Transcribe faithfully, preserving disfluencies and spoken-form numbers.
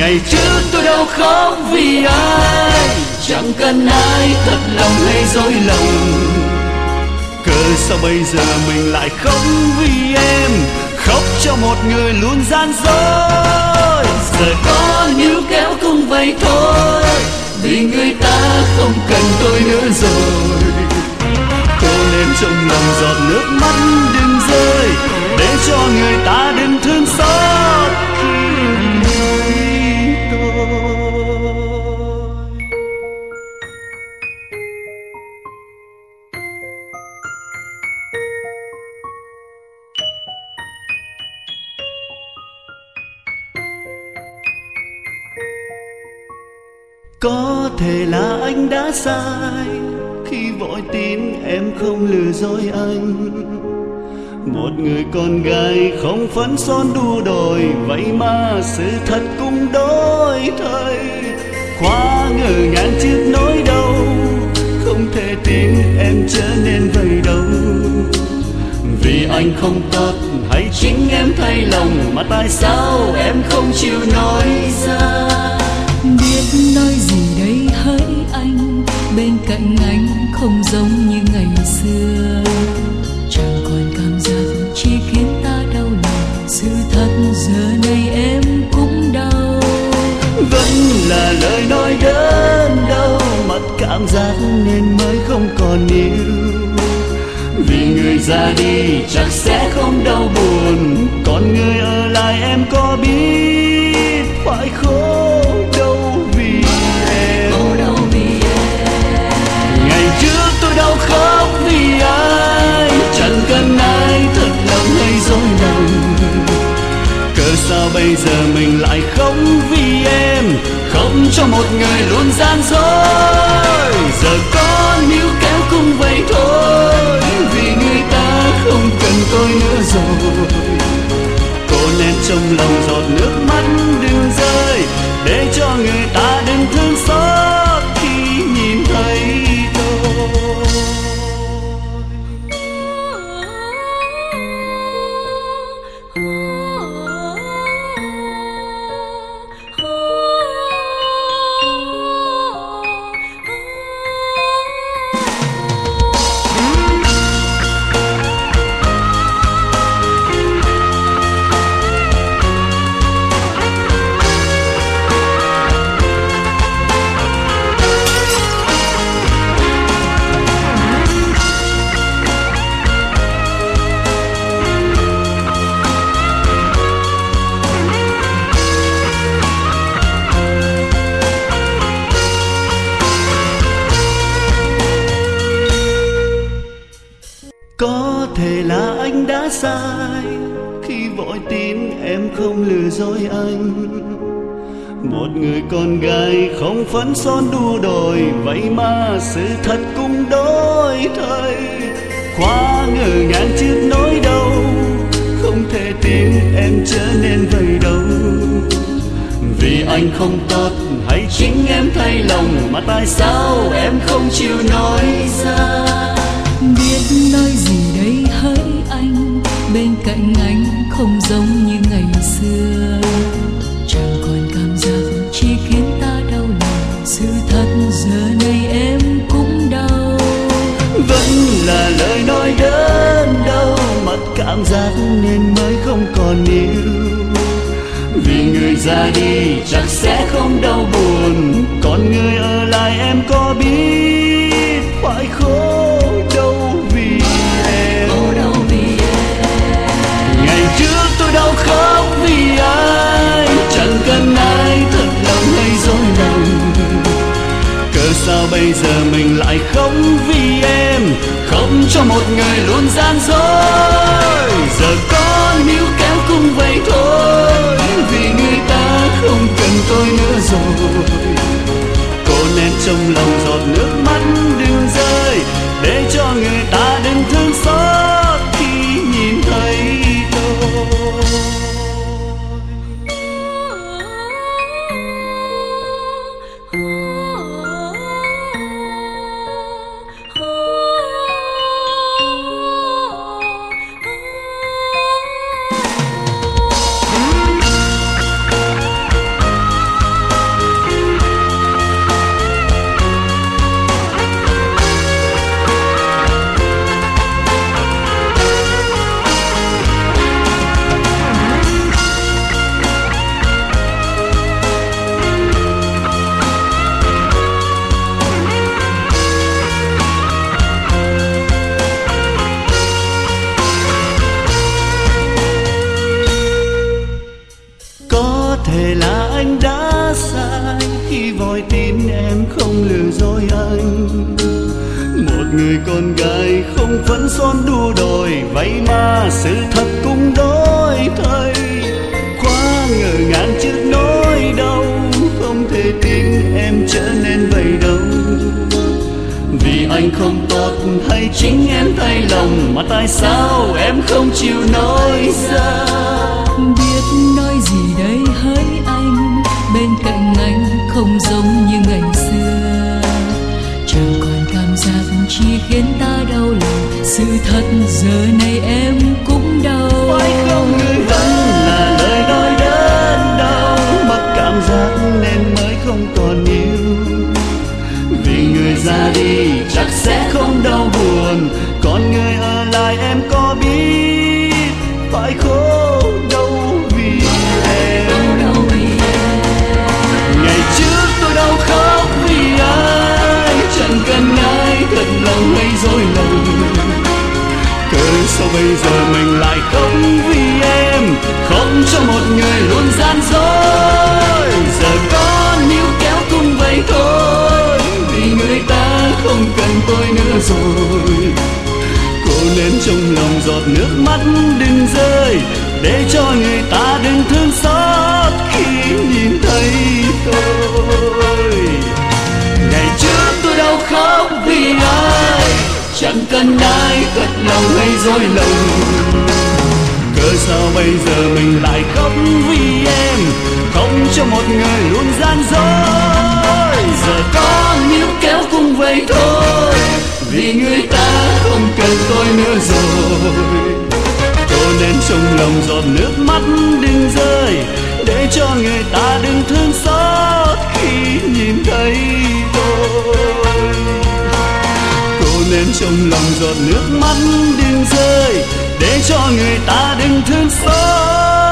Ngày trước tôi đâu khóc vì ai, chẳng cần ai thật lòng hay dối lòng. Cớ sao bây giờ mình lại khóc vì em, khóc cho một người luôn gian dối. Giờ có níu kéo cũng vậy thôi, vì người ta không cần tôi nữa rồi. Cố lên trong lòng giọt nước mắt đừng rơi, để cho người ta đừng thương xót khi nhìn tôi. Có thể là anh đã sai khi vội tin em không lừa dối anh. Một người con gái không phấn son đua đòi, vậy mà sự thật cũng đổi thay. Quá ngỡ ngàng trước nỗi đau, không thể tin em trở nên vậy đâu. Vì anh không tốt hay chính em thay lòng, mà tại sao em không chịu nói ra? Biết nói gì đây hỡi anh, bên cạnh anh không giống như ngày xưa. Chẳng còn cảm giác chỉ khiến ta đau lòng, sự thật giờ này em cũng đau. Vẫn là lời nói đớn đau, mất cảm giác nên mới không còn yêu. Vì người ra đi chắc sẽ không đau buồn, còn người ở lại em có biết phải khổ đâu vì em. Ngày trước tôi đau khóc vì ai, chẳng cần ai thật lòng hay dối lòng. Cớ sao bây giờ mình lại khóc vì em, không cho một người luôn gian dối. Giờ có níu kéo cũng vậy thôi, vì người ta không cần tôi nữa rồi. Cố lên trong lòng giọt nước mắt đừng rơi, để cho người ta đừng thương xót khi nhìn thấy tôi. Có thể là anh đã sai khi vội tin em không lừa dối anh. Một người con gái không phấn son đua đòi, vậy mà sự thật cũng đổi thay. Quá ngỡ ngàng trước nỗi đau, không thể tin em trở nên vậy đâu. Vì anh không tốt hay chính em thay lòng, mà tại sao em không chịu nói ra? Biết nói gì đây hỡi anh, bên cạnh anh không giống như ngày xưa. Chẳng còn cảm giác chỉ khiến ta đau lòng, sự thật giờ này em cũng đau. Vẫn là lời nói đớn đau, mất cảm giác nên mới không còn yêu. Vì người ra đi chắc sẽ không đau buồn, còn người ở lại em có biết phải khổ đâu vì em. Ngày trước tôi đau khóc vì ai, chẳng cần ai thật lòng hay dối lòng. Cớ sao bây giờ mình lại khóc vì em, không cho một người luôn gian dối. Giờ có níu kéo cũng vậy thôi, vì người ta không cần tôi nữa rồi. Cố lên trong lòng giọt nước mắt đừng rơi, để cho người ta đừng thương xót khi nhìn thấy tôi. lừa dối anh. Một người con gái không phấn son đua đòi, vậy mà sự thật cũng đổi thay. Quá ngỡ ngàng trước nỗi đau, không thể tin em trở nên vậy đâu. Vì anh không tốt hay chính em thay lòng, mà tại sao em không chịu nói ra? Biết nói gì đây hỡi anh, bên cạnh anh không giống như ngày xưa. Chẳng còn cảm giác chỉ khiến ta đau lòng, sự thật giờ này em cũng đau. Phải không người vẫn là lời nói đớn đau, mất cảm giác nên mới không còn yêu. Vì người ra đi chắc sẽ không đau buồn, còn người ở lại em có biết phải khổ đâu vì em. Ngày trước tôi đau khóc vì ai, chẳng cần ai thật lòng hay dối lòng. Cớ sao bây giờ mình lại khóc vì em, khóc cho một người luôn gian dối. Giờ có níu kéo cũng vậy thôi, vì người ta không cần tôi nữa rồi. Cố nên trong lòng giọt nước mắt đừng rơi, để cho người ta đừng thương xót khi nhìn thấy tôi. Ngày trước tôi đau khóc vì ai, chẳng cần ai thật lòng hay dối lòng. Cớ sao bây giờ mình lại khóc vì em, không cho một người luôn gian dối. Giờ có níu kéo cũng vậy thôi, vì người ta không cần tôi nữa rồi. Cho nên trong lòng giọt nước mắt đừng rơi, để cho người ta đừng thương xót khi nhìn thấy tôi. Cô nên trong lòng giọt nước mắt đừng rơi, để cho người ta đừng thương xót